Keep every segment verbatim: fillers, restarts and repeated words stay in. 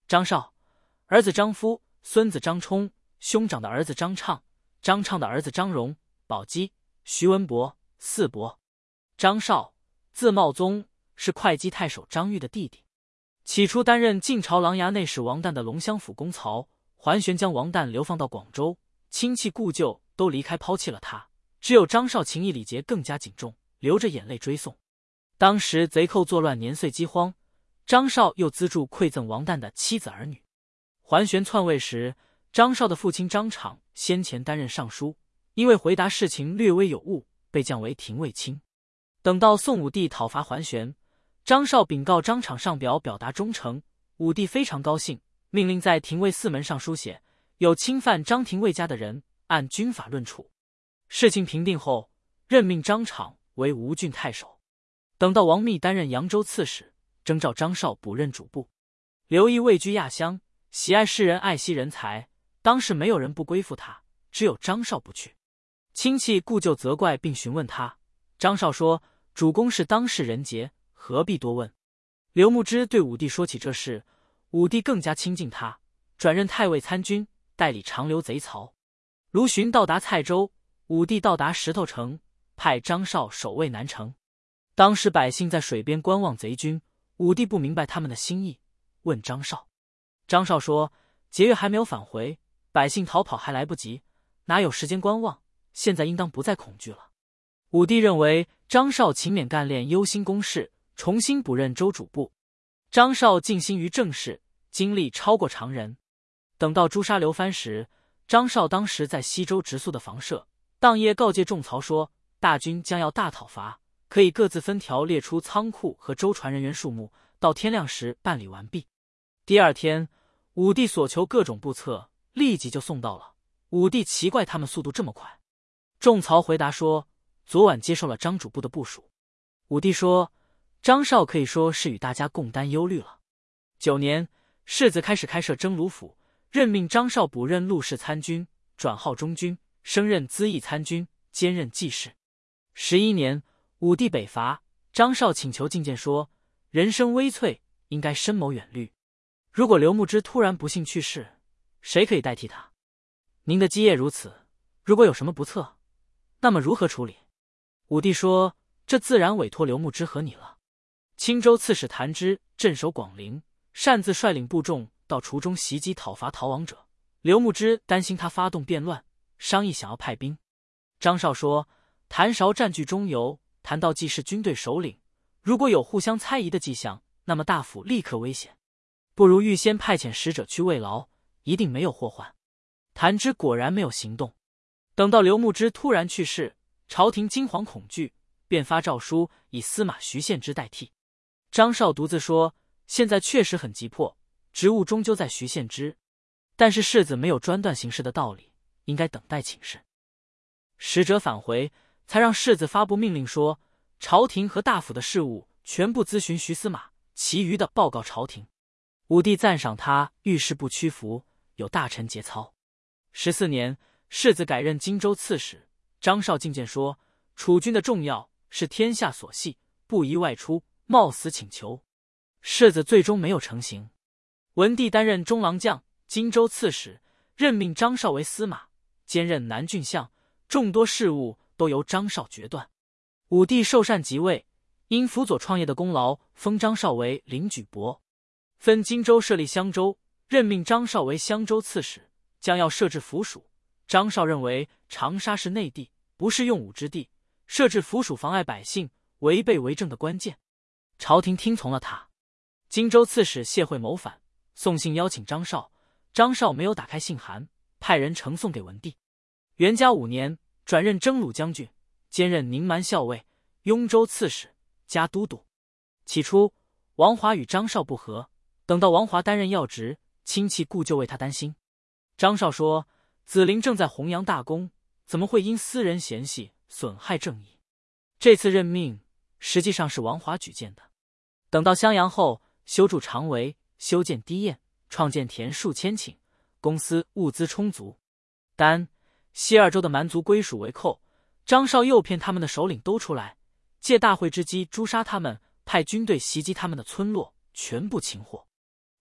张绍，儿子张夫，孙子张冲，兄长的儿子张畅，张畅的儿子张荣、宝鸡、徐文博、四伯。张绍，字茂宗，是会稽太守张玉的弟弟。起初担任晋朝琅琊内史王旦的龙骧府公曹，桓玄将王旦流放到广州，亲戚故旧都离开抛弃了他，只有张绍情义礼节更加谨重，流着眼泪追送。当时贼寇作乱，年岁饥荒，张绍又资助馈赠王旦的妻子儿女。桓玄篡位时，张绍的父亲张敞先前担任尚书，因为回答事情略微有误，被降为廷尉卿。等到宋武帝讨伐桓玄，张绍禀告张敞上表表达忠诚，武帝非常高兴，命令在廷尉四门上书写，有侵犯张廷尉家的人，按军法论处。事情平定后，任命张敞为吴郡太守。等到王密担任扬州刺史，征召张绍补任主簿。刘毅位居亚乡，喜爱世人，爱惜人才，当时没有人不归附他，只有张绍不去。亲戚故旧责怪并询问他，张绍说：“主公是当世人杰，何必多问？”刘牧之对武帝说起这事，武帝更加亲近他，转任太尉参军，代理长留贼曹。卢循到达蔡州，武帝到达石头城，派张绍守卫南城。当时百姓在水边观望贼军，武帝不明白他们的心意，问张绍。张绍说：“节月还没有返回，百姓逃跑还来不及，哪有时间观望？现在应当不再恐惧了。”武帝认为张绍勤勉干练，忧心公事，重新补任州主簿。张绍尽心于政事，精力超过常人。等到诛杀刘藩时，张绍当时在西州直宿的房舍，当夜告诫众曹说：“大军将要大讨伐，可以各自分条列出仓库和舟船人员数目，到天亮时办理完毕。”第二天，武帝所求各种簿册立即就送到了。武帝奇怪他们速度这么快。众曹回答说：“昨晚接受了张主簿的部署。”武帝说：“张绍可以说是与大家共担忧虑了。”九年，世子开始开设征虏府，任命张绍补任陆氏参军，转号中军，升任资议参军，兼任记事。十一年，武帝北伐，张绍请求进谏说：“人生危脆，应该深谋远虑。如果刘牧之突然不幸去世，谁可以代替他？您的基业如此，如果有什么不测，那么如何处理？”武帝说：“这自然委托刘牧之和你了。”青州刺史谭之镇守广陵，擅自率领部众到滁中袭击讨伐逃亡者。刘牧之担心他发动变乱，商议想要派兵。张绍说：“谭韶占据中游，谭道济是军队首领，如果有互相猜疑的迹象，那么大府立刻危险，不如预先派遣使者去慰劳，一定没有祸患。”谭之果然没有行动。等到刘牧之突然去世，朝廷惊惶恐惧，便发诏书以司马徐献之代替。张绍独自说：“现在确实很急迫，职务终究在徐献之，但是世子没有专断行事的道理，应该等待请示。”使者返回，才让世子发布命令说：“朝廷和大府的事务全部咨询徐司马，其余的报告朝廷。”武帝赞赏他遇事不屈服，有大臣节操。十四年，世子改任荆州刺史。张绍进谏说：“楚军的重要是天下所系，不宜外出，冒死请求。”世子最终没有成行。文帝担任中郎将、荆州刺史，任命张绍为司马，兼任南郡相，众多事务都由张绍决断。武帝受禅即位，因辅佐创业的功劳，封张绍为领举伯，分荆州设立襄州，任命张绍为襄州刺史，将要设置府署。张绍认为长沙是内地，不是用武之地，设置府署妨碍百姓，违背为政的关键。朝廷听从了他。荆州刺史谢惠谋反，送信邀请张绍，张绍没有打开信函，派人呈送给文帝。元嘉五年，转任征虏将军，兼任宁蛮校尉、雍州刺史、加都督。起初，王华与张绍不和，等到王华担任要职，亲戚故旧为他担心。张绍说：“子陵正在弘扬大功，怎么会因私人嫌隙损害正义？”这次任命实际上是王华举荐的。等到襄阳后，修筑长围，修建堤堰，创建田数千顷，公司物资充足。丹、西二州的蛮族归属为寇，张绍诱骗他们的首领都出来，借大会之机诛杀他们，派军队袭击他们的村落，全部擒获。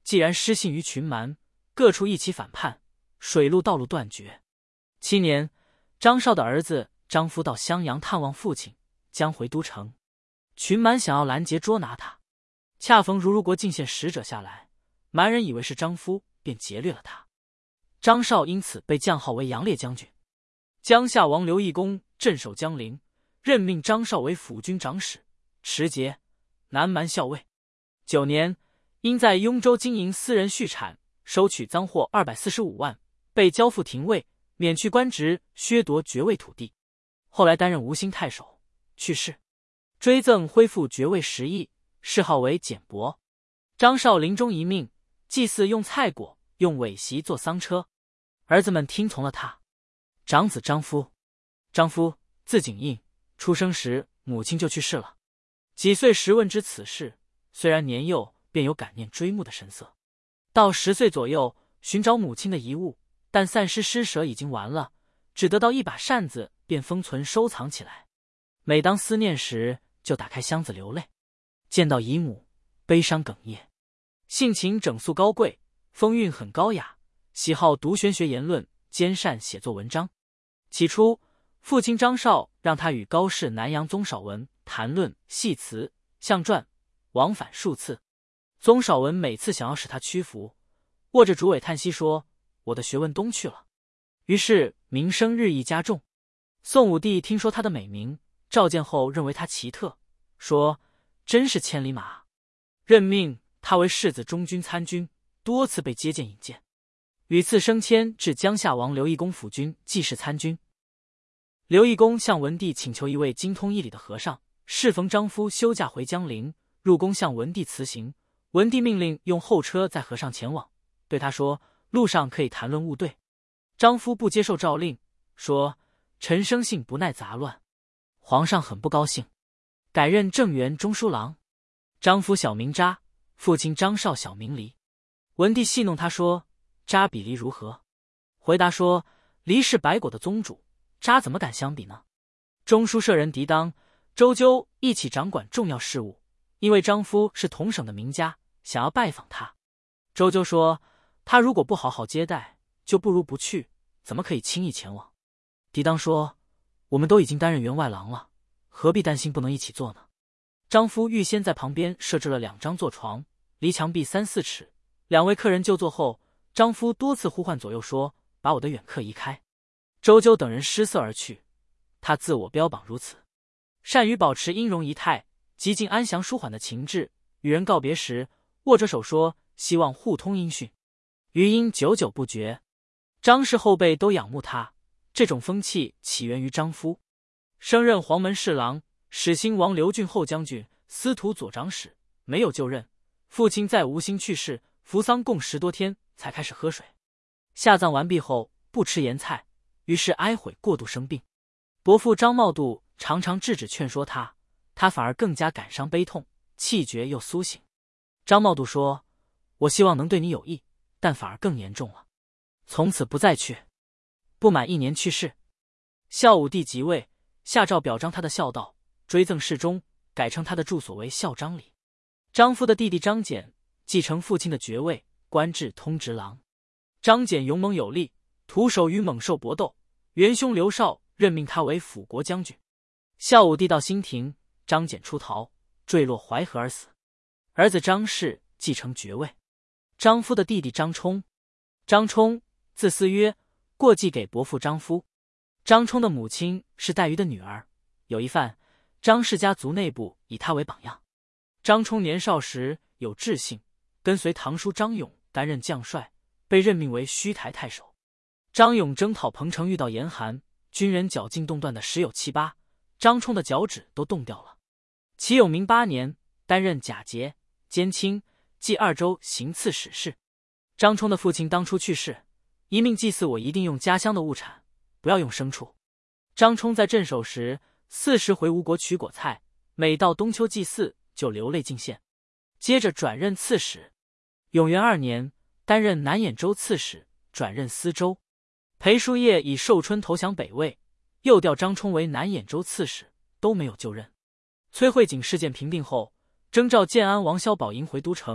既然失信于群蛮，各处一起反叛，水陆道路断绝。七年，张绍的儿子张夫到襄阳探望父亲，将回都城。群蛮想要拦截捉拿他，恰逢如如国进献使者下来，蛮人以为是张夫，便劫掠了他。张绍因此被降号为杨烈将军。江夏王刘义公镇守江陵，任命张绍为辅军长史，持节、南蛮校尉。九年，因在雍州经营私人畜产，收取赃货二百四十五万，被交付廷尉，免去官职，削夺爵位土地。后来担任吴兴太守，去世。追赠恢复爵位十亿，谥号为简伯。张绍临终遗命，祭祀用菜果，用苇席做丧车，儿子们听从了他。长子张夫，张夫字景印，出生时母亲就去世了。几岁时问之此事，虽然年幼，便有感念追慕的神色。到十岁左右，寻找母亲的遗物，但散失施舍已经完了，只得到一把扇子，便封存收藏起来。每当思念时，就打开箱子流泪。见到姨母，悲伤哽咽。性情整肃高贵，风韵很高雅，喜好读玄学言论，兼善写作文章。起初，父亲张绍让他与高士南阳宗绍文谈论戏词、象传，往返数次。宗绍文每次想要使他屈服，握着竹尾叹息说：“我的学问东去了。”于是名声日益加重。宋武帝听说他的美名，召见后认为他奇特，说：“真是千里马。”任命他为世子中军参军，多次被接见引荐，屡次升迁至江夏王刘义公辅军记事参军。刘义公向文帝请求一位精通义理的和尚，适逢张夫休假回江陵，入宫向文帝辞行。文帝命令用后车载和尚前往，对他说：“路上可以谈论务对。”张夫不接受诏令，说：“臣生性不耐杂乱。”皇上很不高兴，改任正原中书郎。张夫小名扎，父亲张绍小名黎。文帝戏弄他说：“扎比黎如何？”回答说：“黎是白果的宗主，扎怎么敢相比呢？”中书舍人狄当、周究一起掌管重要事务，因为张夫是同省的名家，想要拜访他。周究说：“他如果不好好接待，就不如不去，怎么可以轻易前往？”狄当说：“我们都已经担任员外郎了，何必担心不能一起坐呢？”张夫预先在旁边设置了两张坐床，离墙壁三四尺。两位客人就坐后，张夫多次呼唤左右说：“把我的远客移开。”周究等人失色而去。他自我标榜如此，善于保持音容仪态，极尽安详舒缓的情致。与人告别时，握着手说：“希望互通音讯。”余音久久不绝。张氏后辈都仰慕他，这种风气起源于张夫。升任黄门侍郎，始兴王刘俊后将军、司徒左长史，没有就任。父亲在吴兴去世，服丧共十多天，才开始喝水。下葬完毕后，不吃盐菜，于是哀悔过度生病。伯父张茂度常常制止劝说他，他反而更加感伤悲痛，气绝又苏醒。张茂度说：“我希望能对你有益，但反而更严重了，从此不再去。”不满一年去世。孝武帝即位，下诏表彰他的孝道，追赠侍中，改称他的住所为孝章里。张夫的弟弟张俭继承父亲的爵位，官至通直郎。张俭勇猛有力，徒手与猛兽搏斗，元凶刘绍任命他为辅国将军。孝武帝到兴亭，张俭出逃，坠落淮河而死。儿子张氏继承爵位。张夫的弟弟张冲，张冲字思约，过继给伯父张夫。张冲的母亲是戴瑜的女儿，有一番，张氏家族内部以他为榜样。张冲年少时有志性，跟随堂叔张勇担任将帅，被任命为虚台太守。张勇征讨彭城遇到严寒，军人脚筋冻断的十有七八，张冲的脚趾都冻掉了。齐永明八年，担任假节、监清、冀二州行刺史事。张冲的父亲当初去世，一命祭祀我一定用家乡的物产，不要用牲畜。张冲在镇守时，四时回吴国取果菜，每到冬秋祭祀就流泪进献。接着转任刺史。永元二年，担任南兖州刺史，转任司州。裴叔业以寿春投降北魏，又调张冲为南兖州刺史，都没有就任。崔慧景事件平定后，征召建安王萧宝寅回都城，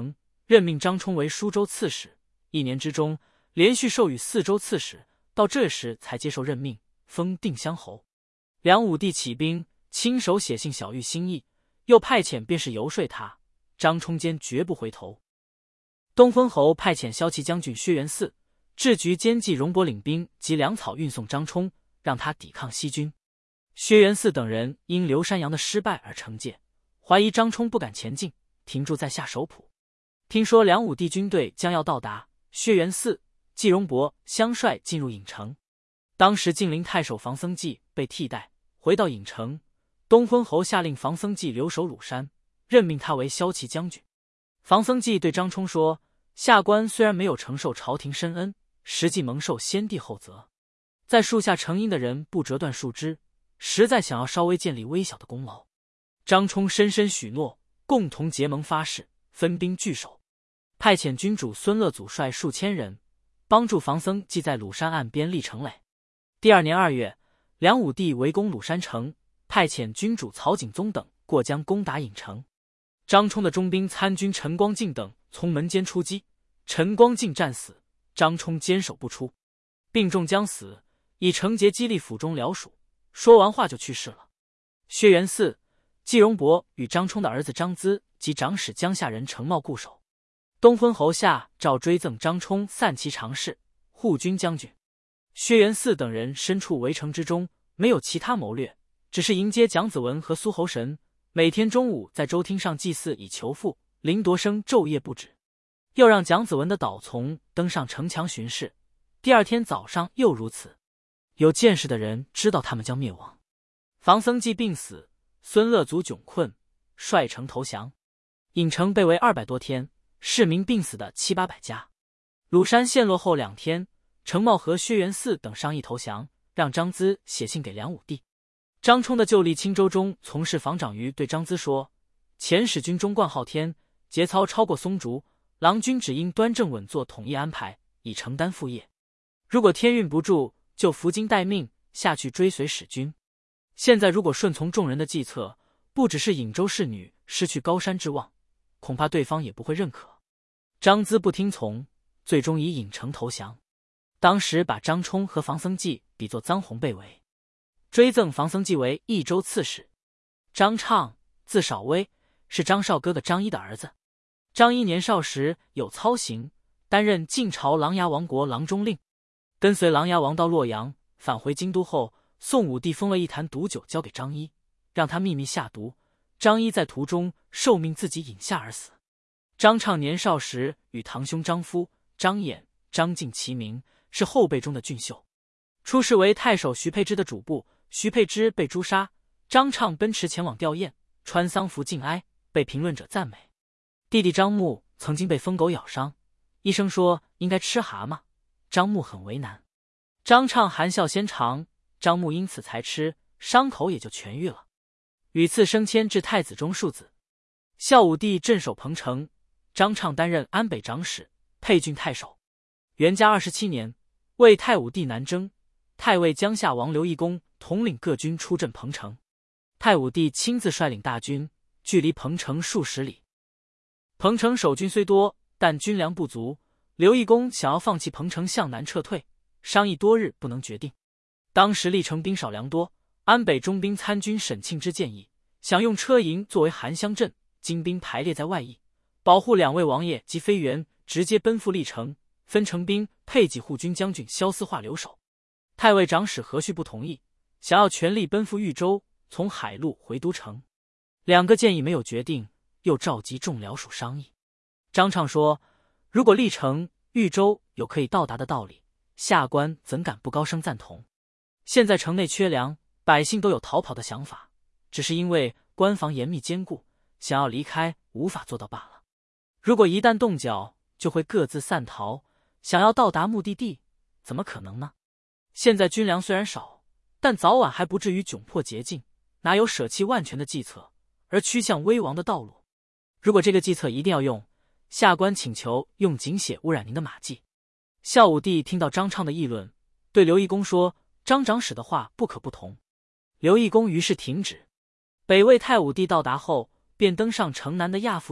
任命张冲为舒州刺史。一年之中，连续授予四州刺史，到这时才接受任命，封定襄侯。梁武帝起兵，亲手写信晓谕心意，又派遣便是游说他。张冲坚绝不回头。东昏侯派遣骁骑将军薛元嗣、制局监骑荣伯领兵及粮草运送张冲，让他抵抗西军。薛元嗣等人因刘山阳的失败而惩戒，怀疑张冲不敢前进，停住在下守浦。听说梁武帝军队将要到达，薛元嗣、季荣伯相率进入郢城。当时晋陵太守房僧纪被替代，回到郢城。东昏侯下令房僧纪留守鲁山，任命他为骁骑将军。房僧纪对张冲说：下官虽然没有承受朝廷深恩，实际蒙受先帝厚责，在树下成荫的人不折断树枝，实在想要稍微建立微小的功劳。张冲深深许诺，共同结盟发誓，分兵据守，派遣军主孙乐祖率数千人帮助房僧纪在鲁山岸边立城垒。第二年二月，梁武帝围攻鲁山城，派遣军主曹景宗等过江攻打郢城。张冲的中兵参军陈光敬等从门间出击，陈光敬战死，张冲坚守不出，病重将死，以程节激励府中僚属。说完话就去世了。薛元嗣、季荣伯与张冲的儿子张咨及长史江夏人程茂固守。东昏侯下诏追赠张冲散骑常侍、护军将军。薛元嗣等人身处围城之中，没有其他谋略，只是迎接蒋子文和苏侯神，每天中午在州厅上祭祀以求富。林铎生昼夜不止，又让蒋子文的导从登上城墙巡视，第二天早上又如此。有见识的人知道他们将灭亡。房僧纪病死，孙乐祖窘困，率城投降。郢城被围二百多天，市民病死的七八百家。鲁山陷落后两天，程茂和薛元嗣等商议投降，让张咨写信给梁武帝。张冲的旧吏青州中从事防长于对张咨说：前使军中冠昊天，节操超过松竹，郎君只应端正稳坐，统一安排，以承担副业。如果天运不助，就服金待命，下去追随使君。现在如果顺从众人的计策，不只是颍州侍女失去高山之望，恐怕对方也不会认可。张咨不听从，最终以郢城投降。当时把张冲和房僧纪比作臧洪被围，追赠房僧纪为益州刺史。张畅字少威，是张绍哥哥张一的儿子。张一年少时有操行，担任晋朝琅琊王国郎中令，跟随琅琊王到洛阳，返回京都后，宋武帝封了一坛毒酒交给张一，让他秘密下毒。张一在途中受命自己饮下而死。张畅年少时与堂兄张夫、张衍、张敬齐名，是后辈中的俊秀。出仕为太守徐佩之的主簿，徐佩之被诛杀，张畅奔驰前往吊唁，穿丧服敬哀，被评论者赞美。弟弟张牧曾经被疯狗咬伤，医生说应该吃蛤蟆，张牧很为难。张畅含笑先尝，张牧因此才吃，伤口也就痊愈了。屡次升迁至太子中庶子。孝武帝镇守彭城，张畅担任安北长史、沛郡太守。元嘉二十七年，为太武帝南征，太尉江夏王刘义公统领各军出镇彭城。太武帝亲自率领大军，距离彭城数十里。彭城守军虽多，但军粮不足，刘义公想要放弃彭城向南撤退，商议多日不能决定。当时历城兵少粮多，安北中兵参军沈庆之建议，想用车营作为韩乡镇，精兵排列在外邑，保护两位王爷及飞员直接奔赴历城，分成兵配给护军将军萧思化留守。太尉长史何须不同意，想要全力奔赴豫州，从海路回都城。两个建议没有决定，又召集众僚属商议。张畅说：如果历城、豫州有可以到达的道理，下官怎敢不高声赞同？现在城内缺粮，百姓都有逃跑的想法，只是因为关防严密坚固，想要离开无法做到罢了。如果一旦动脚，就会各自散逃，想要到达目的地，怎么可能呢？现在军粮虽然少，但早晚还不至于窘迫竭尽，哪有舍弃万全的计策，而趋向危亡的道路？如果这个计策一定要用，下官请求用井血污染您的马迹。孝武帝听到张畅的议论，对刘义公说：张长史的话不可不同。刘义公于是停止。北魏太武帝到达后，便登上城南的亚父冢，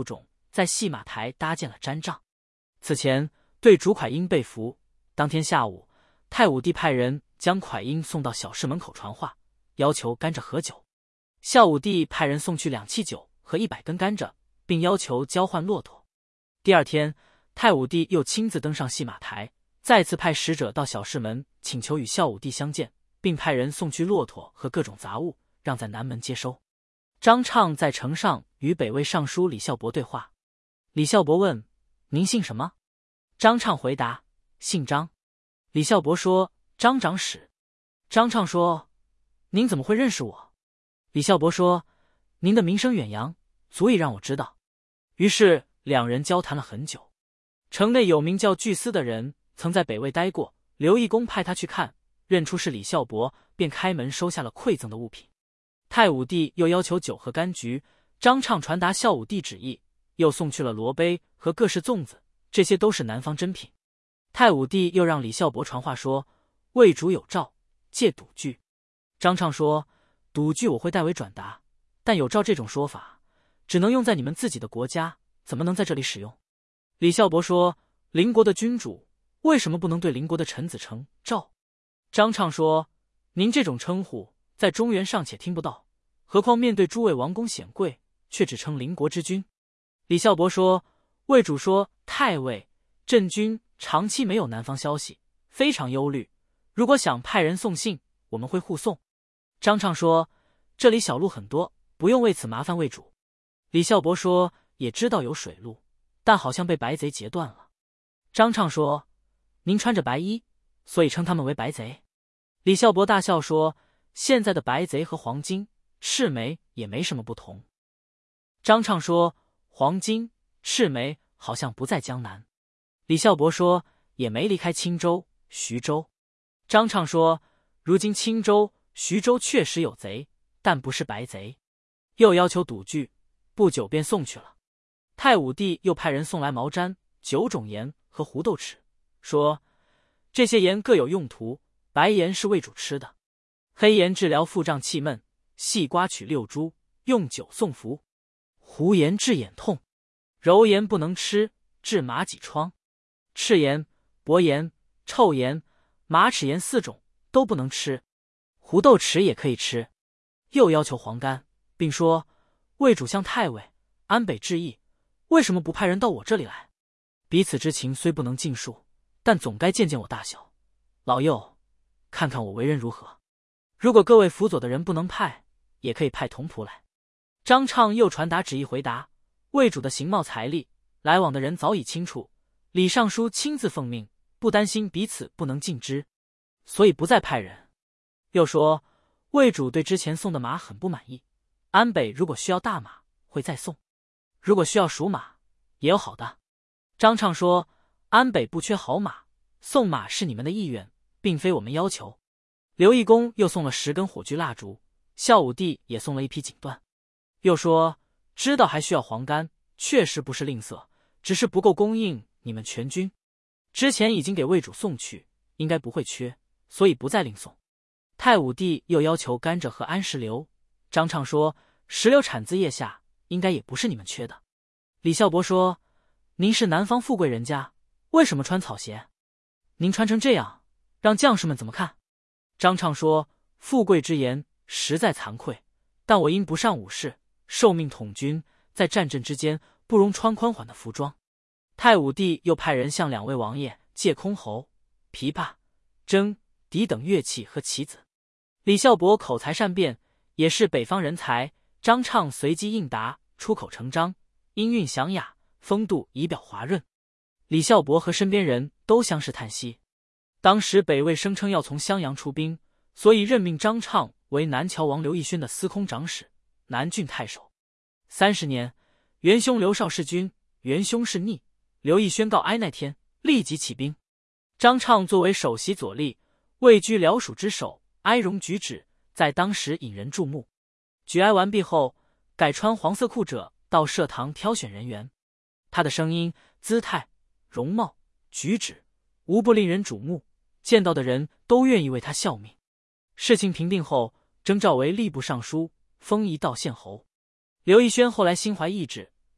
在戏马台搭建了毡帐。此前对主蒯英被俘，当天下午，太武帝派人将蒯英送到小室门口传话，要求甘蔗喝酒。孝武帝派人送去两器酒和一百根甘蔗，并要求交换骆驼。第二天，太武帝又亲自登上戏马台，再次派使者到小室门请求与孝武帝相见，并派人送去骆驼和各种杂物，让在南门接收。张畅在城上与北魏尚书李孝伯对话。李孝伯问：“您姓什么？”张畅回答：“姓张。”李孝伯说：“张长史。”张畅说：“您怎么会认识我？”李孝伯说：“您的名声远扬，足以让我知道。”于是两人交谈了很久。城内有名叫巨思的人，曾在北魏待过，刘义公派他去看，认出是李孝伯，便开门收下了馈赠的物品。太武帝又要求酒和柑橘，张畅传达孝武帝旨意，又送去了罗杯和各式粽子，这些都是南方珍品。太武帝又让李孝伯传话说：“魏主有诏，借赌具。”张畅说：“赌具我会代为转达，但有诏这种说法，只能用在你们自己的国家，怎么能在这里使用？”李孝伯说：“邻国的君主为什么不能对邻国的臣子称诏？”张畅说：“您这种称呼在中原尚且听不到，何况面对诸位王公显贵，却只称邻国之君？”李孝伯说：“魏主说太尉、镇军长期没有南方消息，非常忧虑，如果想派人送信，我们会护送。”张畅说：“这里小路很多，不用为此麻烦魏主。”李孝伯说：“也知道有水路，但好像被白贼截断了。”张畅说：“您穿着白衣，所以称他们为白贼。”李孝伯大笑说：“现在的白贼和黄巾、赤眉也没什么不同。”张畅说：“黄巾、赤眉好像不在江南。”李孝伯说：“也没离开青州、徐州。”张畅说：“如今青州、徐州确实有贼，但不是白贼。”又要求赌具，不久便送去了。太武帝又派人送来毛毡、九种盐和胡豆豉，说：“这些盐各有用途，白盐是为主吃的，黑盐治疗腹胀气闷，细瓜取六株，用酒送服；胡盐治眼痛，柔盐不能吃，治马脊疮；赤盐、薄盐、臭盐、马齿盐四种都不能吃，胡豆豉也可以吃。”又要求黄干，并说：“魏主向太尉、安北致意，为什么不派人到我这里来？彼此之情虽不能尽述，但总该见见我大小。老幼，看看我为人如何？如果各位辅佐的人不能派，也可以派童仆来。”张畅又传达旨意回答：“魏主的形貌财力，来往的人早已清楚，李尚书亲自奉命，不担心彼此不能尽之，所以不再派人。”又说：“魏主对之前送的马很不满意，安北如果需要大马，会再送；如果需要熟马，也有好的。”张畅说：“安北不缺好马，送马是你们的意愿，并非我们要求。”刘义公又送了十根火炬蜡烛，孝武帝也送了一匹锦缎。又说：“知道还需要黄干，确实不是吝啬，只是不够供应你们全军。之前已经给魏主送去，应该不会缺，所以不再另送。”太武帝又要求甘蔗和安石榴。张畅说：“石榴产自腋下，应该也不是你们缺的。”李孝伯说：“您是南方富贵人家，为什么穿草鞋？您穿成这样，让将士们怎么看？”张畅说：“富贵之言实在惭愧，但我因不善武士，受命统军，在战阵之间不容穿宽缓的服装。”太武帝又派人向两位王爷借箜篌、琵琶、筝、笛等乐器和棋子。李孝伯口才善辩，也是北方人才。张畅随机应答，出口成章，音韵详雅，风度仪表滑润。李孝伯和身边人都相视叹息。当时北魏声称要从襄阳出兵，所以任命张畅为南谯王刘义轩的司空长史、南郡太守。三十年，元凶刘绍弑君，元凶是逆，刘义轩告哀那天，立即起兵。张畅作为首席左吏，位居辽属之首，哀荣举止，在当时引人注目。举哀完毕后，改穿黄色裤者到社堂挑选人员。他的声音、姿态、容貌、举止，无不令人瞩目，见到的人都愿意为他效命。事情平定后，征召为吏部尚书，封一道县侯。刘义轩后来心怀异志，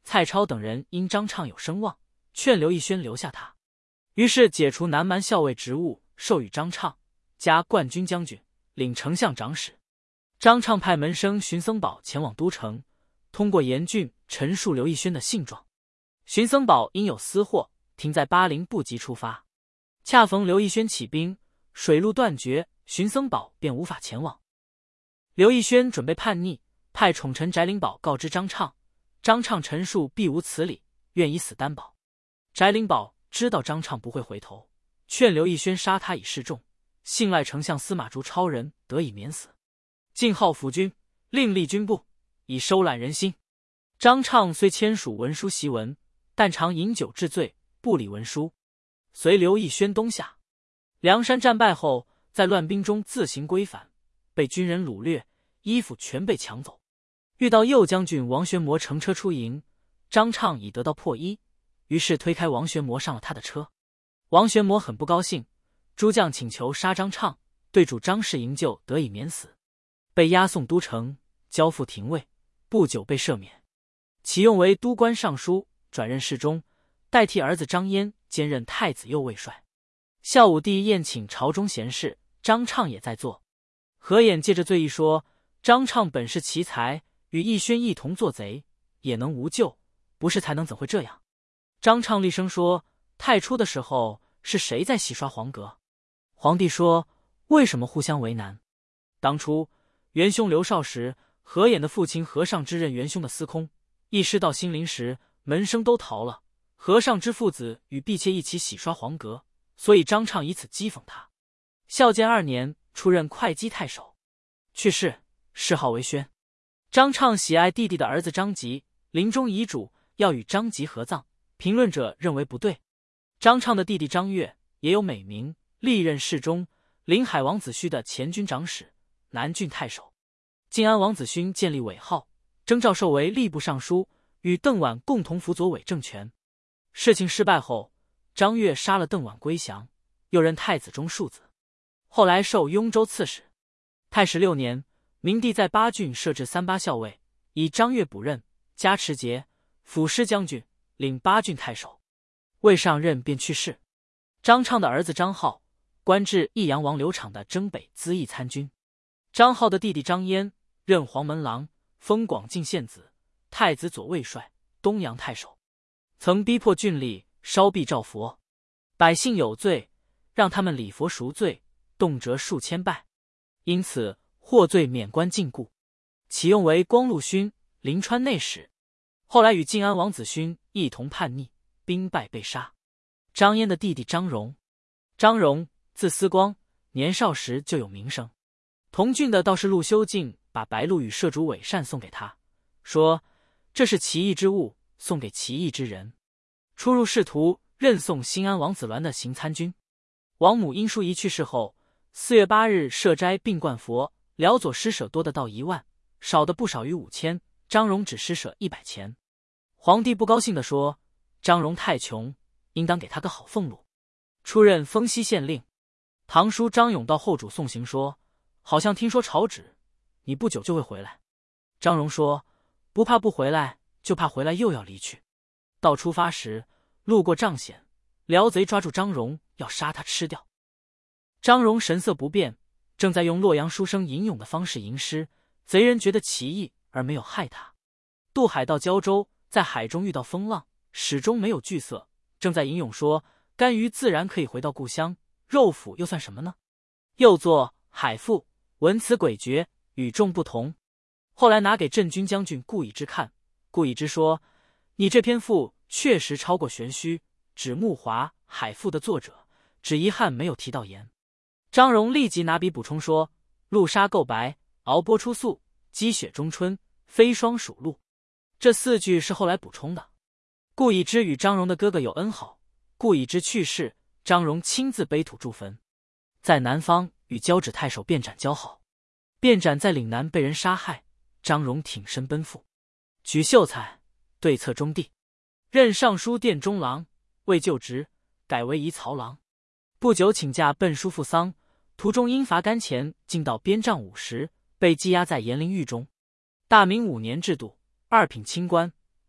蔡超等人因张畅有声望，劝刘义轩留下他，于是解除南蛮校尉职务，授予张畅，加冠军将军，领丞相长史。张畅派门生荀僧宝前往都城，通过严峻陈述刘义轩的信状。荀僧宝因有私货，停在巴陵不及出发。恰逢刘义轩起兵，水路断绝，荀僧宝便无法前往。刘义轩准备叛逆，派宠臣翟灵宝告知张畅，张畅陈述必无此理，愿以死担保。翟灵宝知道张畅不会回头，劝刘义轩杀他以示众，信赖丞相司马烛超人，得以免死。进号辅军，另立军部，以收揽人心。张畅虽签署文书檄文，但常饮酒致醉，不理文书。随刘义轩东下，梁山战败后，在乱兵中自行归返，被军人掳掠，衣服全被抢走。遇到右将军王玄谟乘车出营，张畅已得到破衣，于是推开王玄谟上了他的车。王玄谟很不高兴，诸将请求杀张畅，对主张氏营救，得以免死。被押送都城，交付廷尉，不久被赦免，启用为都官尚书，转任侍中，代替儿子张焉兼任太子右卫帅。孝武帝宴请朝中贤士，张畅也在座。何衍借着罪一说，张畅本是奇才，与义轩一同做贼，也能无咎，不是才能怎会这样？张畅厉声说，太初的时候是谁在洗刷黄阁？皇帝说，为什么互相为难？当初元凶刘少时，何衍的父亲何尚之任元凶的司空，一师到新林时，门生都逃了，何尚之父子与婢妾一起洗刷黄阁，所以张畅以此讥讽他。孝建二年，出任会稽太守，去世，谥号为宣。张畅喜爱弟弟的儿子张吉，临终遗嘱要与张吉合葬，评论者认为不对。张畅的弟弟张悦也有美名，历任侍中、临海王子胥的前军长史、南郡太守。晋安王子勋建立伪号，征召授为吏部尚书，与邓琬共同辅佐伪政权。事情失败后，张悦杀了邓琬归降，又任太子中庶子，后来授雍州刺史。太史六年，明帝在巴郡设置三巴校尉，以张悦补任，加持节、辅师将军，领巴郡太守。未上任便去世。张畅的儿子张浩，官至益阳王刘昶的征北资议参军。张浩的弟弟张焉任黄门郎，封广靖县子，太子左卫帅，东阳太守，曾逼迫郡吏烧壁照佛，百姓有罪，让他们礼佛赎罪，动辄数千拜，因此获罪免官禁锢，启用为光禄勋、临川内史。后来与晋安王子勋一同叛逆，兵败被杀。张焉的弟弟张荣，张荣字思光，年少时就有名声。同郡的道士陆修静把白鹿与社主伪善送给他，说这是奇异之物，送给奇异之人。出入仕途，任送新安王子鸾的行参军。王母殷淑仪去世后，四月八日设斋并灌佛，辽左施舍多的到一万，少的不少于五千，张荣只施舍一百钱。皇帝不高兴地说，张荣太穷，应当给他个好俸禄。出任丰西县令。堂叔张勇到后主送行说，好像听说朝旨，你不久就会回来。张荣说，不怕不回来，就怕回来又要离去。到出发时，路过瘴险，辽贼抓住张荣，要杀他吃掉。张荣神色不变，正在用洛阳书生吟咏的方式吟诗，贼人觉得奇异而没有害他。渡海到胶州，在海中遇到风浪，始终没有惧色，正在吟咏说，甘于自然可以回到故乡，肉腐又算什么呢？又作海赋，文辞诡谲，与众不同。后来拿给镇军将军顾以之看，顾以之说，你这篇赋确实超过玄虚，指木华海赋的作者，只遗憾没有提到盐。张荣立即拿笔补充说，露沙够白，熬波出素，积雪中春，飞霜属露。这四句是后来补充的。顾以之与张荣的哥哥有恩好，顾以之去世，张荣亲自背土筑坟。在南方与交趾太守卞展交好，卞展在岭南被人杀害，张荣挺身奔赴，举秀才，对策中第，任尚书殿中郎，未就职，改为仪曹郎。不久请假奔叔父丧，途中因罚干钱，进到边帐五十，被羁押在延陵狱中。大明五年制度，二品清官，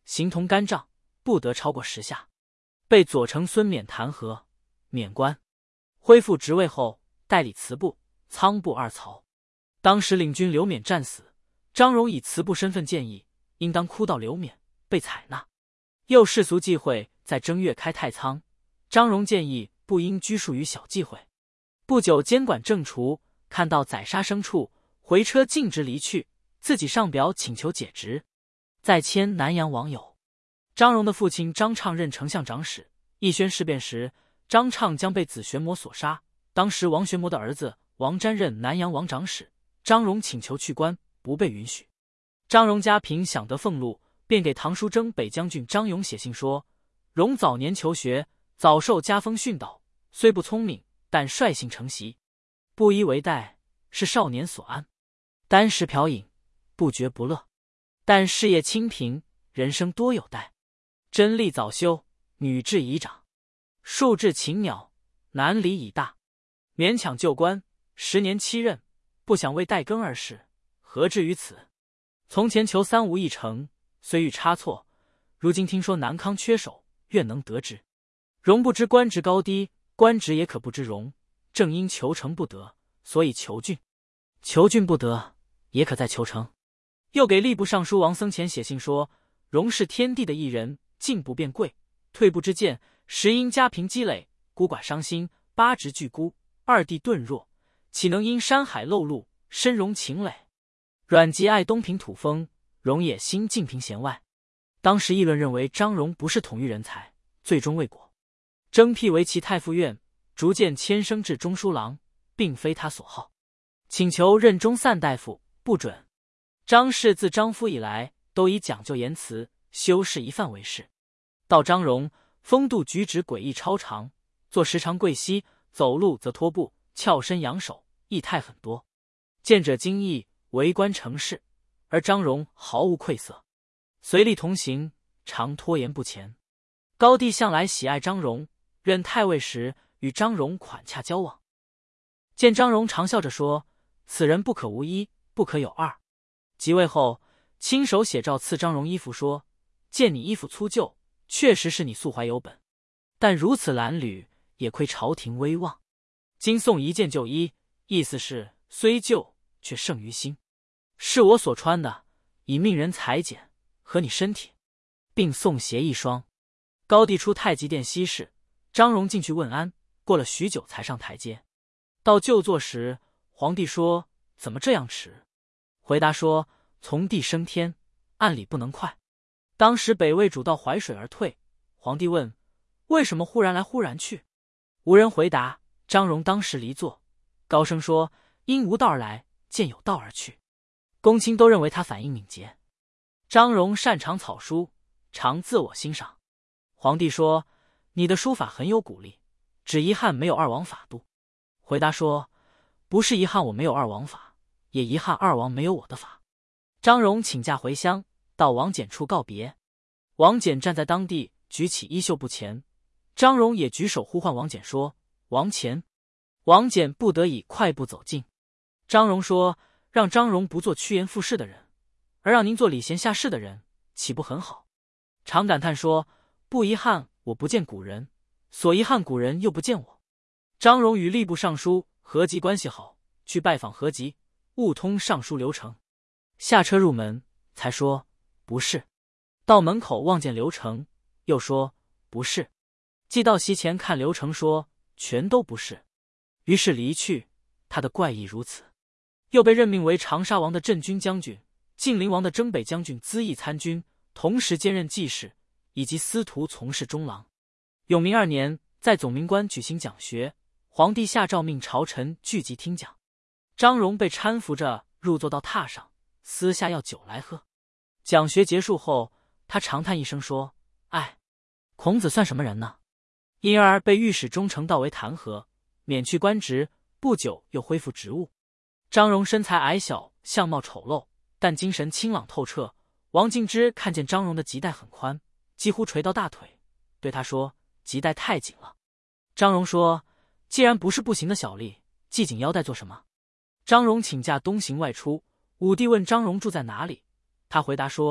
形同干杖，不得超过十下。被左丞孙冕弹劾，免官，恢复职位后，代理祠部、仓部二曹。当时领军刘勉战死，张荣以祠部身份建议，应当哭悼刘勉，被采纳。又世俗忌讳在正月开太仓，张荣建议不应拘束于小忌讳。不久，监管正除看到宰杀牲畜，回车径直离去，自己上表请求解职。再迁南阳王友。张荣的父亲张畅任丞相长史，义宣事变时，张畅将被子玄谟所杀。当时王玄谟的儿子王瞻任南阳王长史，张荣请求去官，不被允许。张荣家贫，想得俸禄，便给唐书征北将军张勇写信说：荣早年求学，早受家风训导，虽不聪明，但率性承袭，不依为待，是少年所安。单食嫖饮，不觉不乐，但事业清贫，人生多有待。真力早休，女志已长，数至禽鸟，难离已大。勉强就官，十年七任，不想为代耕二事，何至于此？从前求三无一成，虽遇差错，如今听说南康缺手，愿能得之。荣不知官职高低，官职也可不知荣，正因求成不得，所以求俊。求俊不得，也可再求成。又给吏部尚书王僧虔写信说：荣是天地的一人，进不便贵，退不知见，时因家贫积累，孤寡伤心，八职俱孤，二弟顿弱，岂能因山海漏露，深容情累？阮籍爱东平土风，荣也心近平弦外。当时议论认为张荣不是统御人才，最终未果。征辟为其太傅院，逐渐迁升至中书郎，并非他所好，请求任中散大夫，不准。张氏自张夫以来，都以讲究言辞、修饰一范为事。到张荣，风度举止诡异超常，坐时常跪膝，走路则拖步，翘身扬手，异态很多。见者惊异，围观成事，而张荣毫无愧色，随吏同行，常拖延不前。高帝向来喜爱张荣，任太尉时与张荣款洽交往。见张荣常笑着说：此人不可无一，不可有二。即位后，亲手写诏赐张荣衣服，说：见你衣服粗旧，确实是你素怀有本，但如此褴褛，也亏朝廷威望。今送一件旧衣，意思是虽旧，却胜于新，是我所穿的，已命人裁剪，合你身体，并送鞋一双。高帝出太极殿西事，张荣进去问安，过了许久才上台阶。到就座时，皇帝说：怎么这样迟？回答说：从地升天，按理不能快。当时北魏主到淮水而退，皇帝问：为什么忽然来忽然去？无人回答。张荣当时离座，高声说：因无道而来，见有道而去。公卿都认为他反应敏捷。张荣擅长草书，常自我欣赏。皇帝说：你的书法很有骨力，只遗憾没有二王法度。回答说：不是遗憾我没有二王法，也遗憾二王没有我的法。张荣请假回乡，到王翦处告别。王翦站在当地，举起衣袖不前。张荣也举手呼唤王翦说：王前。王翦不得已快步走近。张荣说：让张荣不做趋炎附势的人，而让您做礼贤下士的人，岂不很好？常感叹说：不遗憾我不见古人，所遗憾古人又不见我。张荣与吏部尚书何吉关系好，去拜访何吉，悟通尚书流程。下车入门，才说不是。到门口望见刘成，又说不是。既到席前看刘成，说全都不是。于是离去。他的怪异如此。又被任命为长沙王的镇军将军、晋陵王的征北将军资议参军，同时兼任记事以及司徒从事中郎。永明二年，在总明官举行讲学，皇帝下诏命朝臣聚集听讲。张荣被搀扶着入座到榻上，私下要酒来喝。讲学结束后，他长叹一声说：哎，孔子算什么人呢？因而被御史中丞道为弹劾，免去官职，不久又恢复职务。张荣身材矮小，相貌丑陋，但精神清朗透彻。王敬之看见张荣的脐带很宽，几乎垂到大腿，对他说：脐带太紧了。张荣说：既然不是不行的小吏，系紧腰带做什么？张荣请假东行外出，武帝问张荣住在哪里，他回答说：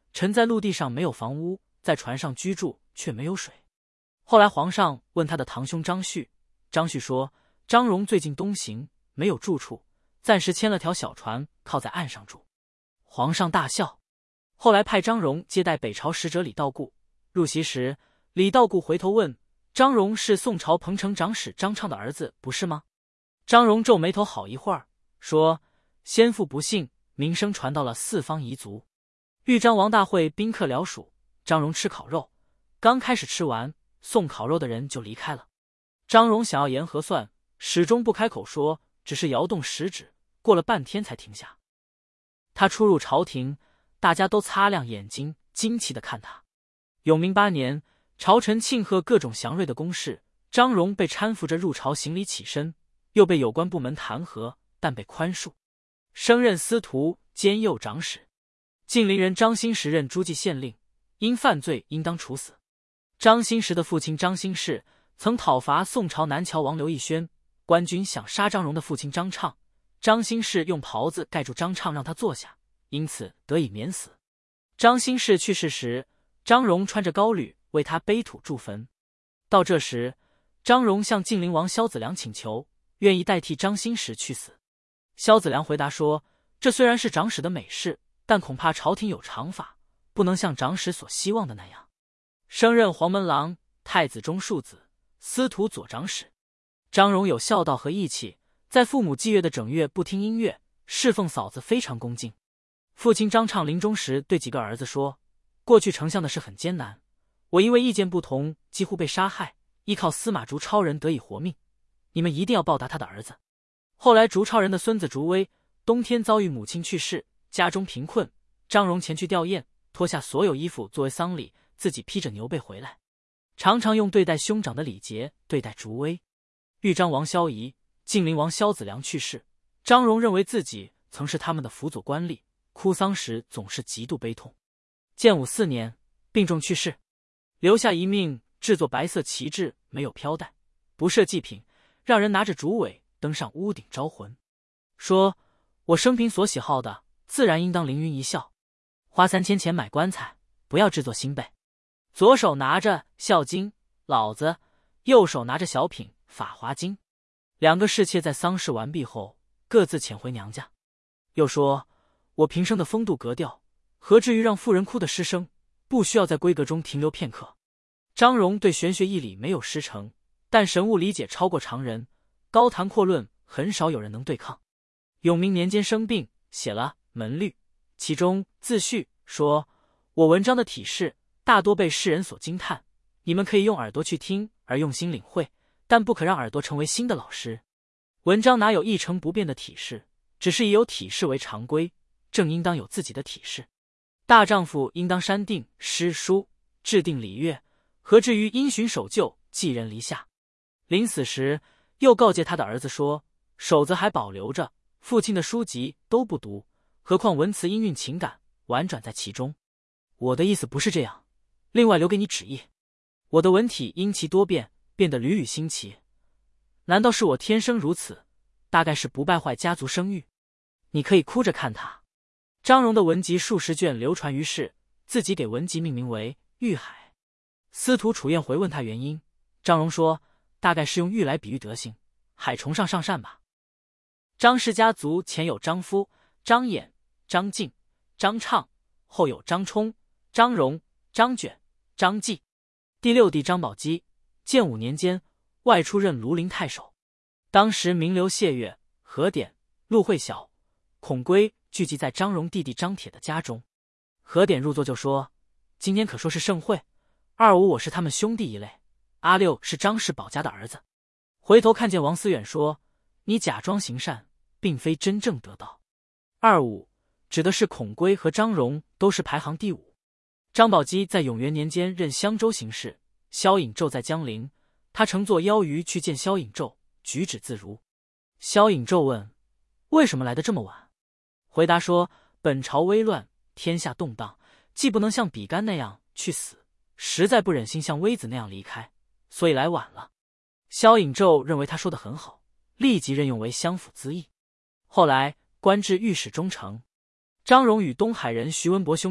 臣在陆地上没有房屋，在船上居住却没有水。后来皇上问他的堂兄张旭，张旭说张荣最近东行，没有住处，暂时牵了条小船靠在岸上住。皇上大笑。后来派张荣接待北朝使者李道固。入席时，李道固回头问张荣是宋朝彭城长史张畅的儿子，不是吗？张荣皱眉头好一会儿，说先父不幸，名声传到了四方彝族。豫章王大会宾客僚属，张荣吃烤肉，刚开始吃完，送烤肉的人就离开了。张荣想要言核算，始终不开口说，只是摇动食指，过了半天才停下。他出入朝廷，大家都擦亮眼睛，惊奇地看他。永明八年，朝臣庆贺各种祥瑞的公事，张荣被搀扶着入朝行礼起身，又被有关部门弹劾，但被宽恕，升任司徒兼右长史。晋陵人张兴实任诸暨县令，因犯罪应当处死。张兴实的父亲张兴世曾讨伐宋朝南侨王刘义宣，官军想杀张荣的父亲张畅，张兴世用袍子盖住张畅，让他坐下，因此得以免死。张兴世去世时，张荣穿着高履为他背土筑坟。到这时，张荣向晋陵王萧子良请求，愿意代替张兴实去死。萧子良回答说，这虽然是长史的美事，但恐怕朝廷有常法，不能像长史所希望的那样。升任黄门郎、太子中庶子、司徒左长史。张荣有孝道和义气，在父母祭月的整月不听音乐，侍奉嫂子非常恭敬。父亲张畅临终时对几个儿子说，过去丞相的事很艰难，我因为意见不同几乎被杀害，依靠司马竹超人得以活命，你们一定要报答他的儿子。后来竹超人的孙子竹威冬天遭遇母亲去世，家中贫困，张荣前去吊唁，脱下所有衣服作为丧礼，自己披着牛背回来，常常用对待兄长的礼节对待竹威。豫章王萧仪、晋陵王萧子良去世，张荣认为自己曾是他们的辅佐官吏，哭丧时总是极度悲痛。建武四年病重去世，留下遗命制作白色旗帜，没有飘带，不设祭品，让人拿着竹尾登上屋顶招魂，说我生平所喜好的，自然应当凌云一笑。花三千钱买棺材，不要制作新被。左手拿着《孝经》老子，右手拿着小品《法华经》。两个侍妾在丧事完毕后各自遣回娘家。又说，我平生的风度格调，何至于让妇人哭的失声，不需要在闺阁中停留片刻。张荣对玄学义理没有师承，但神物理解超过常人，高谈阔论，很少有人能对抗。永明年间生病，写了《门律》，其中自序说，我文章的体式大多被世人所惊叹，你们可以用耳朵去听而用心领会，但不可让耳朵成为新的老师。文章哪有一成不变的体式，只是以有体式为常规，正应当有自己的体式。大丈夫应当删定诗书，制定礼乐，何至于因循守旧，寄人篱下。临死时又告诫他的儿子说，手子还保留着，父亲的书籍都不读，何况文辞音韵情感婉转在其中。我的意思不是这样，另外留给你旨意。我的文体因其多变，变得屡屡新奇，难道是我天生如此？大概是不败坏家族声誉。你可以哭着看它。张荣的文集数十卷流传于世，自己给文集命名为《玉海》。司徒楚燕回问他原因，张荣说，大概是用玉来比喻德行，海崇尚上善吧。张氏家族前有张夫、张衍、张敬、张畅，后有张冲、张荣、张卷、张继。第六弟张宝基，建武年间外出任庐陵太守。当时名流谢岳、何典、陆慧晓、孔圭聚集在张荣弟弟张铁的家中。何典入座就说，今天可说是盛会，二五我是他们兄弟一类，阿六是张氏保家的儿子。回头看见王思远说，你假装行善，并非真正得道。二五指的是孔圭和张荣都是排行第五。张宝基在永元年间任襄州行事，萧颖胄在江陵，他乘坐邀鱼去见萧颖胄，举止自如。萧颖胄问，为什么来得这么晚？回答说，本朝危乱，天下动荡，既不能像比干那样去死，实在不忍心像微子那样离开，所以来晚了。萧颖胄认为他说得很好，立即任用为相府资议，后来官至御史中丞。张荣与东海人徐文博兄弟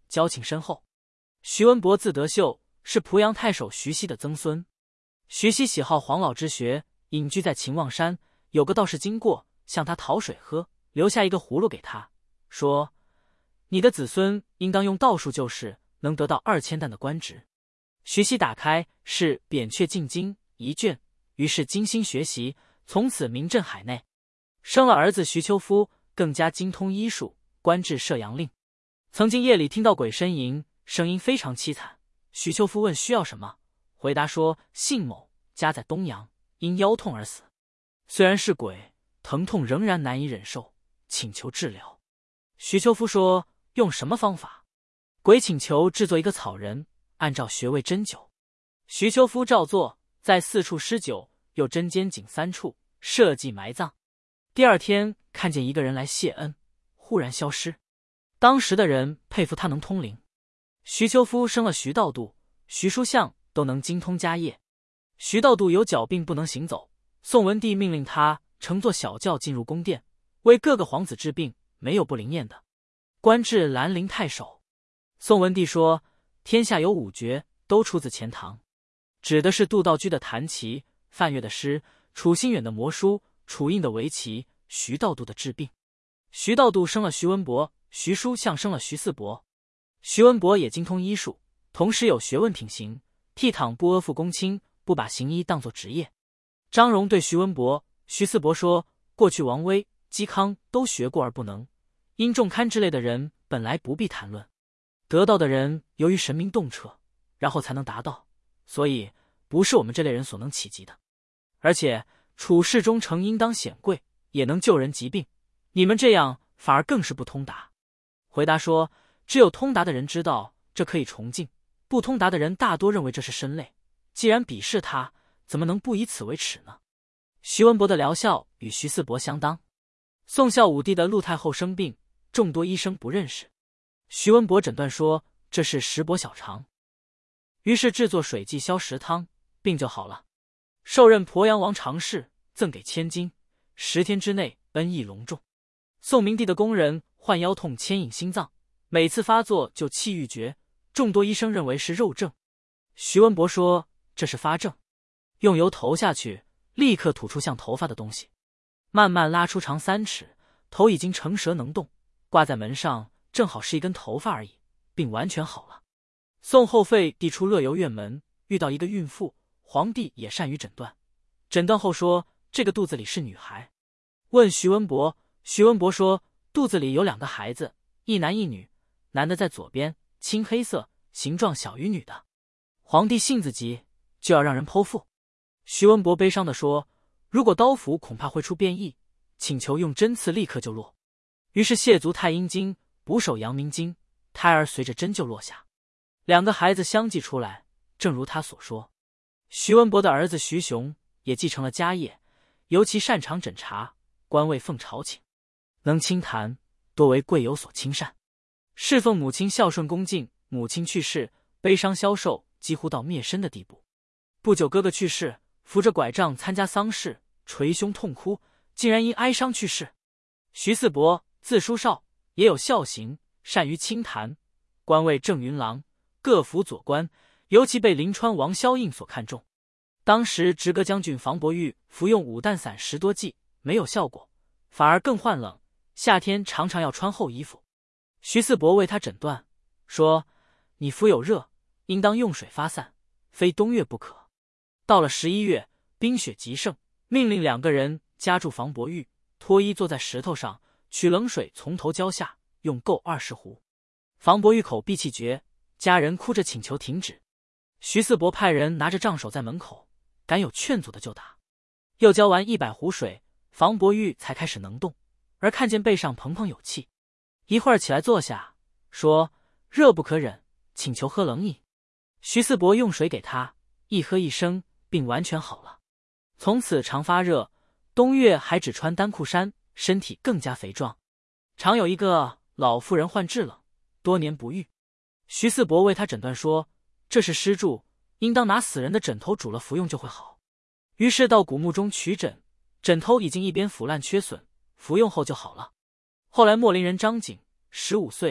交情深厚。徐文博字德秀，是濮阳太守徐熙的曾孙。徐熙喜好黄老之学，隐居在秦望山。有个道士经过，向他讨水喝，留下一个葫芦给他，说：“你的子孙应当用道术救世，能得到二千担的官职。”徐熙打开是《扁鹊进经》一卷，于是精心学习，从此名震海内。生了儿子徐秋夫，更加精通医术，官至射阳令。曾经夜里听到鬼呻吟，声音非常凄惨。徐秋夫问需要什么，回答说姓某，家在东阳，因腰痛而死。虽然是鬼，疼痛仍然难以忍受，请求治疗。徐秋夫说用什么方法？鬼请求制作一个草人，按照穴位针灸。徐秋夫照做，在四处施灸，又针尖颈三处设计埋葬。第二天看见一个人来谢恩，忽然消失。当时的人佩服他能通灵。徐秋夫生了徐道度、徐书相，都能精通家业。徐道度有脚病不能行走，宋文帝命令他乘坐小轿进入宫殿，为各个皇子治病，没有不灵验的。官至兰陵太守。宋文帝说天下有五绝，都出自钱塘，指的是杜道居的弹棋、范晔的诗、楚心远的魔书、楚印的围棋、徐道度的治病。徐道度生了徐文博，徐书相生了徐四伯。徐文博也精通医术，同时有学问品行，倜傥不阿附公卿，不把行医当作职业。张荣对徐文博、徐四伯说，过去王威、嵇康都学过而不能，殷仲堪之类的人本来不必谈论，得到的人由于神明洞彻，然后才能达到，所以不是我们这类人所能企及的。而且处世忠诚应当显贵，也能救人疾病，你们这样反而更是不通达。回答说，只有通达的人知道这可以崇敬，不通达的人大多认为这是身累，既然鄙视他，怎么能不以此为耻呢？徐文博的疗效与徐四伯相当。宋孝武帝的陆太后生病，众多医生不认识，徐文博诊断说这是石伯小肠，于是制作水剂消食汤，病就好了。受任鄱阳王常侍，赠给千金，十天之内恩义隆重。宋明帝的宫人患腰痛牵引心脏，每次发作就气欲绝，众多医生认为是肉症。徐文博说这是发症，用油投下去，立刻吐出像头发的东西，慢慢拉出长三尺，头已经成蛇能动，挂在门上正好是一根头发而已，病完全好了。宋后废帝出乐游院门，遇到一个孕妇，皇帝也善于诊断，诊断后说这个肚子里是女孩。问徐文博，徐文博说肚子里有两个孩子，一男一女，男的在左边，青黑色，形状小于女的。皇帝性子急，就要让人剖腹。徐文博悲伤地说，如果刀斧恐怕会出变异，请求用针刺立刻就落。于是亵足太阴经，补手阳明经，胎儿随着针就落下，两个孩子相继出来，正如他所说。徐文博的儿子徐雄也继承了家业，尤其擅长诊察，官位奉朝请，能清谈，多为贵友所亲善。侍奉母亲孝顺恭敬，母亲去世，悲伤消瘦，几乎到灭身的地步。不久哥哥去世，扶着拐杖参加丧事，捶胸痛哭，竟然因哀伤去世。徐四伯字叔少，也有孝行，善于清谈，官位正云郎，各府左官，尤其被临川王萧映所看重。当时直阁将军房伯玉服用五弹散十多剂，没有效果，反而更患冷，夏天常常要穿厚衣服。徐四伯为他诊断，说你腹有热，应当用水发散，非冬月不可。到了十一月，冰雪极盛，命令两个人夹住房伯玉，脱衣坐在石头上，取冷水从头浇下，用够二十壶。房伯玉口闭气绝，家人哭着请求停止。徐四伯派人拿着杖守在门口，敢有劝阻的就打。又浇完一百壶水，房伯玉才开始能动，而看见背上蓬蓬有气，一会儿起来坐下，说热不可忍，请求喝冷饮。徐四伯用水给他，一喝一升，病完全好了。从此常发热，冬月还只穿单裤衫，身体更加肥壮。常有一个老妇人患痔冷，多年不愈。徐四伯为他诊断说，这是湿柱，应当拿死人的枕头煮了服用就会好。于是到古墓中取枕，枕头已经一边腐烂缺损，服用后就好了。后来秣陵人张景十五岁，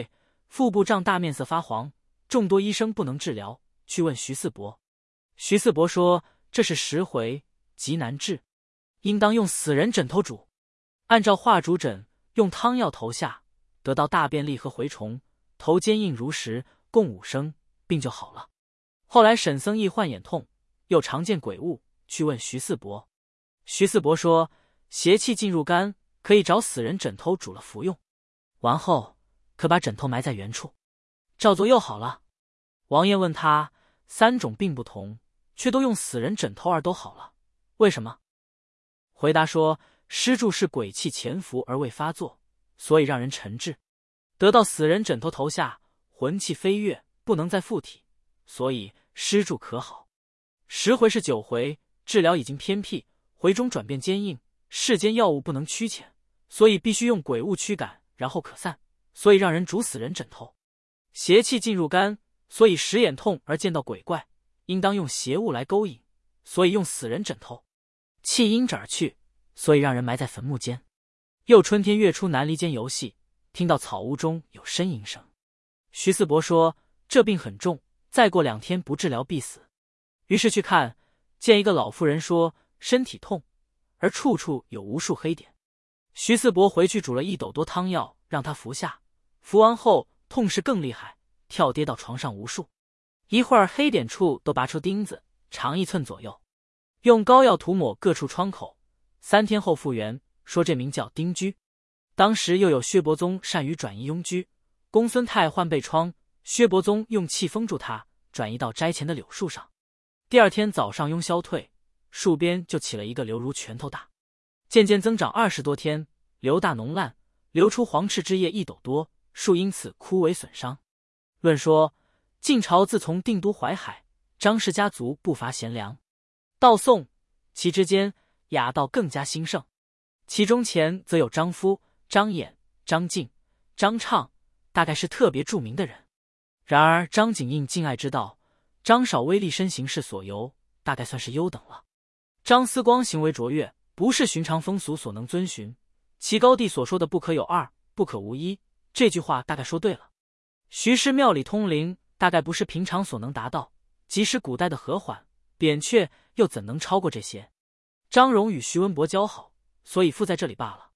腹部胀大，面色发黄，众多医生不能治疗，去问徐四伯。徐四伯说：“这是石回，极难治，应当用死人枕头煮。”按照话煮枕，用汤药投下，得到大便利和蛔虫，头坚硬如石，共五声，病就好了。后来沈僧义患眼痛，又常见鬼物，去问徐四伯。徐四伯说：“邪气进入肝，可以找死人枕头煮了服用，完后可把枕头埋在原处，照做又好了。”王爷问他：“三种病不同，却都用死人枕头而都好了，为什么？”回答说：“施助是鬼气潜伏而未发作，所以让人沉滞；得到死人枕头投下，魂气飞跃，不能再附体，所以施助可好。十回是九回，治疗已经偏僻，回中转变坚硬，世间药物不能驱遣，所以必须用鬼物驱赶，然后可散，所以让人煮死人枕头。邪气进入肝，所以使眼痛而见到鬼怪，应当用邪物来勾引，所以用死人枕头。气因这儿去，所以让人埋在坟墓间。又春天月初南篱间游戏，听到草屋中有呻吟声。徐四伯说：“这病很重，再过两天不治疗必死。”于是去看，见一个老妇人说身体痛，而处处有无数黑点。徐四伯回去煮了一斗多汤药，让他服下，服完后痛势更厉害，跳跌到床上无数，一会儿黑点处都拔出钉子，长一寸左右，用膏药涂抹各处窗口，三天后复原，说这名叫丁居。当时又有薛伯宗善于转移庸居，公孙泰患背疮，薛伯宗用气封住他，转移到斋前的柳树上。第二天早上庸消退，树边就起了一个瘤如拳头大，渐渐增长二十多天，瘤大脓烂，流出黄赤汁液一斗多，树因此枯萎损伤。论说晋朝自从定都淮海，张氏家族不乏贤良，到宋其之间雅道更加兴盛，其中前则有张夫、张衍、张敬、张畅，大概是特别著名的人。然而张景应敬爱之道，张少微立身行事所由，大概算是优等了。张思光行为卓越，不是寻常风俗所能遵循。齐高帝所说的不可有二，不可无一，这句话大概说对了。徐氏庙里通灵，大概不是平常所能达到，即使古代的和缓扁鹊，又怎能超过这些？张荣与徐文博交好，所以附在这里罢了。